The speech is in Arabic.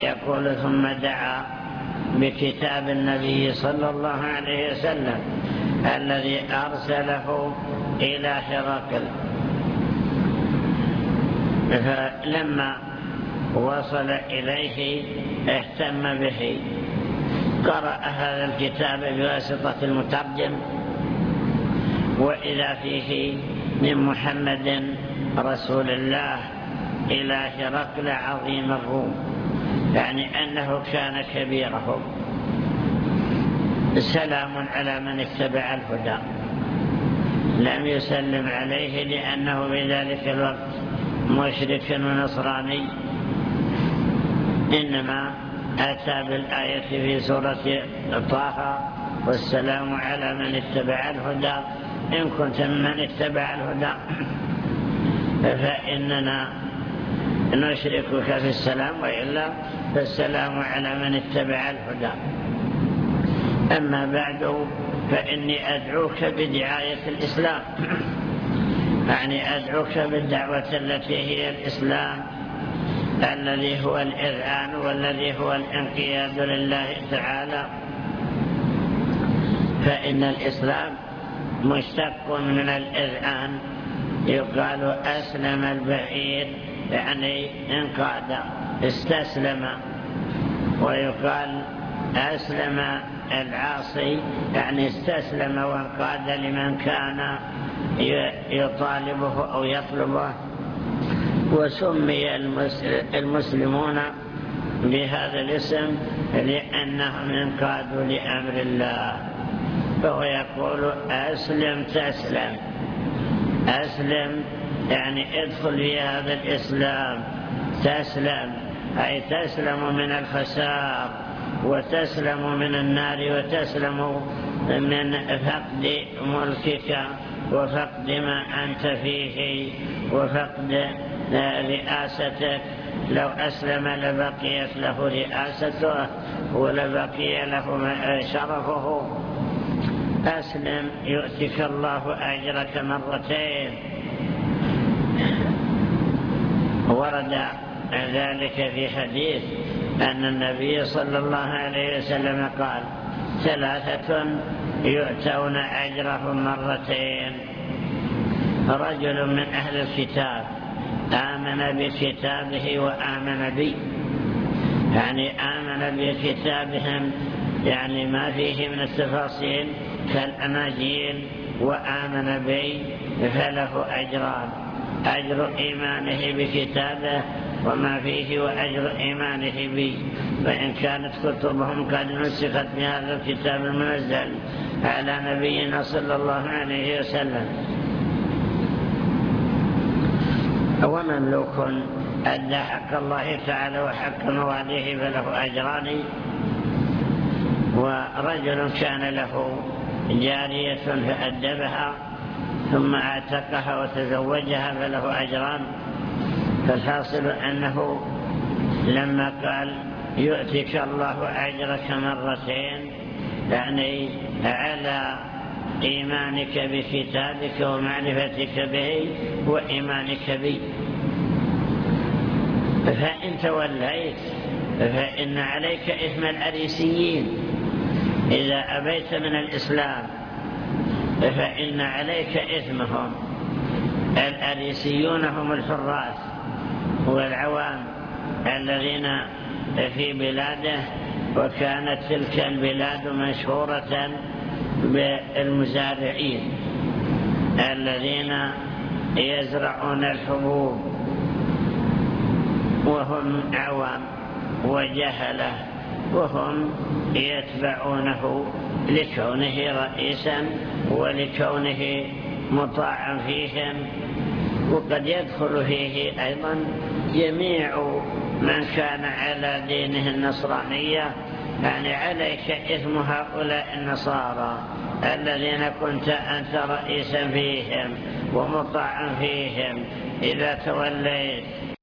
يقول ثم دعا بكتاب النبي صلى الله عليه وسلم الذي أرسله إلى هرقل، فلما وصل إليه اهتم به، قرأ هذا الكتاب بواسطة المترجم، وإذا فيه من محمد رسول الله إلى هرقل عظيم الروم، يعني أنه كان كبيرهم. سلام على من اتبع الهدى، لم يسلم عليه لأنه بذلك الوقت مشرك ونصراني، إنما أتى بالآية في سورة طه: والسلام على من اتبع الهدى إن كنت من اتبع الهدى فإننا نشركك في السلام، وإلا فالسلام على من اتبع الهدى. أما بعد فإني أدعوك بدعاية الإسلام، يعني أدعوك بالدعوة التي هي الإسلام، الذي هو الإذعان والذي هو الانقياد لله تعالى. فإن الإسلام مشتق من الإذعان، يقال أسلم البعير يعني انقاد استسلم، ويقال أسلم العاصي يعني استسلم وانقاد لمن كان يطالبه أو يطلبه. وسمي المسلمون بهذا الاسم لأنهم انقادوا لأمر الله، فهو يقول أسلم تسلم. أسلم يعني ادخل في هذا الإسلام، تسلم أي تسلم من الخسار، وتسلم من النار، وتسلم من فقد ملكك وفقد ما أنت فيه وفقد رئاستك. لو أسلم لبقيت له رئاسته ولبقي له شرفه. أسلم يؤتك الله أجرك مرتين. ورد ذلك في حديث أن النبي صلى الله عليه وسلم قال: 3 يؤتون أجرهم مرتين: رجل من أهل الكتاب آمن بكتابه وآمن بي، يعني آمن بكتابهم يعني ما فيه من التفاصيل كالأناجيل، وآمن بي فله أجران: أجر إيمانه بكتابه وما فيه، وأجر إيمانه بي. فإن كانت كتبهم قد نسخت بهذا الكتاب المنزل على نبينا صلى الله عليه وسلم. ومملوك أدى حق الله تعالى وحق مواليه فله أجران. ورجل كان له جارية فأدبها ثم اعتقها وتزوجها فله أجران. فالحاصل أنه لما قال يؤتك الله أجرك مرتين، يعني على إيمانك بكتابك ومعرفتك به وإيمانك بي. فإن توليت فإن عليك إثم الأريسيين. إذا أبيت من الإسلام فإن عليك إثمهم. الأريسيون هم الحراس والعوام الذين في بلاده، وكانت تلك البلاد مشهورة بالمزارعين الذين يزرعون الحبوب، وهم عوام وجهله، وهم يتبعونه لكونه رئيسا ولكونه مطاعا فيهم. وقد يدخل فيه أيضا جميع من كان على دينه النصرانية، يعني عليك إثم هؤلاء النصارى الذين كنت أنت رئيسا فيهم ومطاعا فيهم. إذا توليت